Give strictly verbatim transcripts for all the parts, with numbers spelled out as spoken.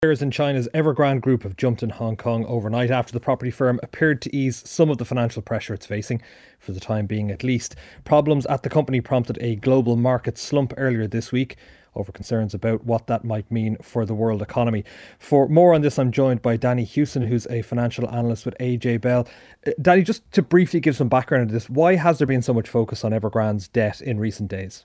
Shares in China's Evergrande Group have jumped in Hong Kong overnight after the property firm appeared to ease some of the financial pressure it's facing, for the time being at least. Problems at the company prompted a global market slump earlier this week over concerns about what that might mean for the world economy. For more on this, I'm joined by Danny Hewson, who's a financial analyst with A J Bell. Uh, Danny, just to briefly give some background on this, why has there been so much focus on Evergrande's debt in recent days?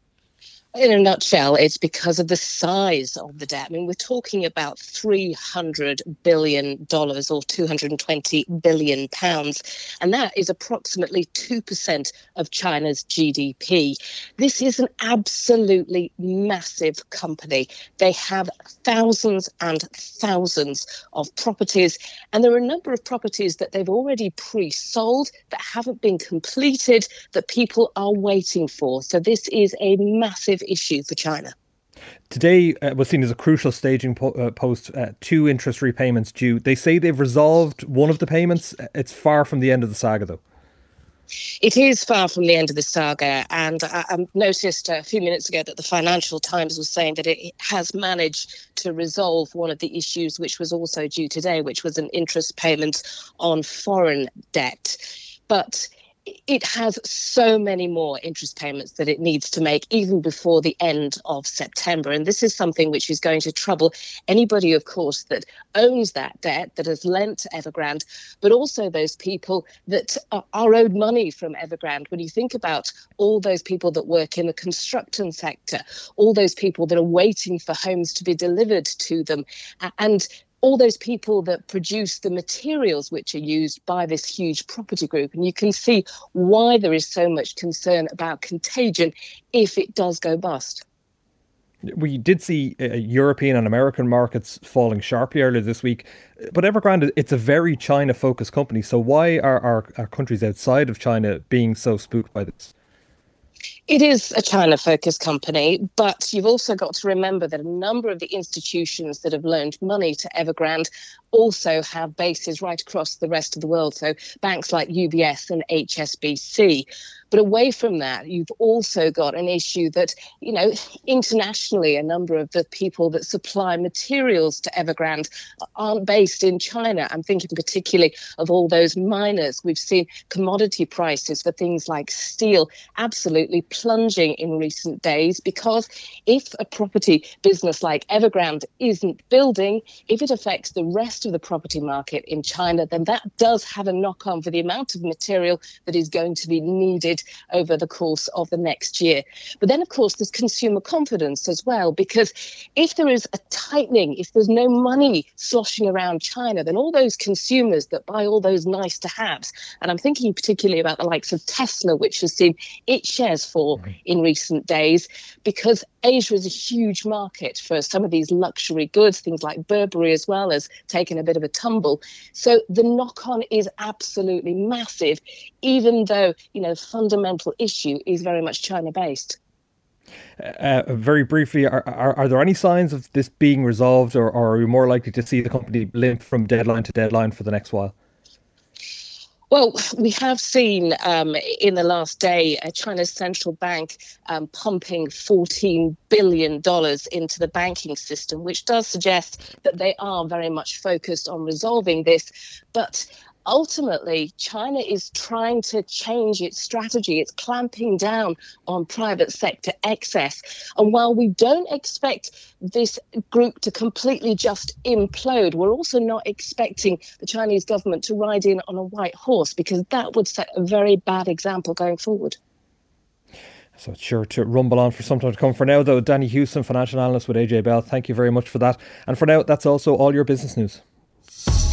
In a nutshell, it's because of the size of the debt. I mean, we're talking about three hundred billion dollars or two hundred twenty billion pounds, and that is approximately two percent of China's G D P. This is an absolutely massive company. They have thousands and thousands of properties, and there are a number of properties that they've already pre-sold that haven't been completed that people are waiting for. So this is a massive issue for China. Today uh, was seen as a crucial staging po- uh, post, uh, two interest repayments due. They say they've resolved one of the payments. It's far from the end of the saga, though. It is far from the end of the saga, and I, I noticed a few minutes ago that the Financial Times was saying that it has managed to resolve one of the issues which was also due today, which was an interest payment on foreign debt. But it has so many more interest payments that it needs to make even before the end of September. And this is something which is going to trouble anybody, of course, that owns that debt, that has lent to Evergrande, but also those people that are, are owed money from Evergrande. When you think about all those people that work in the construction sector, all those people that are waiting for homes to be delivered to them, and all those people that produce the materials which are used by this huge property group. And you can see why there is so much concern about contagion if it does go bust. We did see uh, European and American markets falling sharply earlier this week, but Evergrande, it's a very China-focused company. So why are our, our countries outside of China being so spooked by this? It is a China-focused company, but you've also got to remember that a number of the institutions that have loaned money to Evergrande also have bases right across the rest of the world. So banks like U B S and H S B C. But away from that, you've also got an issue that, you know, internationally, a number of the people that supply materials to Evergrande aren't based in China. I'm thinking particularly of all those miners. We've seen commodity prices for things like steel absolutely plunging in recent days, because if a property business like Evergrande isn't building, if it affects the rest of the property market in China, then that does have a knock-on for the amount of material that is going to be needed over the course of the next year. But then, of course, there's consumer confidence as well, because if there is a tightening, if there's no money sloshing around China, then all those consumers that buy all those nice to haves, and I'm thinking particularly about the likes of Tesla, which has seen its shares fall mm-hmm. in recent days, because Asia is a huge market for some of these luxury goods. Things like Burberry as well has taken a bit of a tumble. So the knock-on is absolutely massive, even though, you know, fundamental issue is very much China-based. Uh, very briefly, are, are are there any signs of this being resolved, or, or are we more likely to see the company limp from deadline to deadline for the next while? Well, we have seen um, in the last day uh, China's central bank um, pumping fourteen billion dollars into the banking system, which does suggest that they are very much focused on resolving this. But ultimately, China is trying to change its strategy. It's clamping down on private sector excess. And while we don't expect this group to completely just implode, we're also not expecting the Chinese government to ride in on a white horse, because that would set a very bad example going forward. So it's sure to rumble on for some time to come. For now, though, Danny Hewson, financial analyst with A J Bell, thank you very much for that. And for now, that's also all your business news.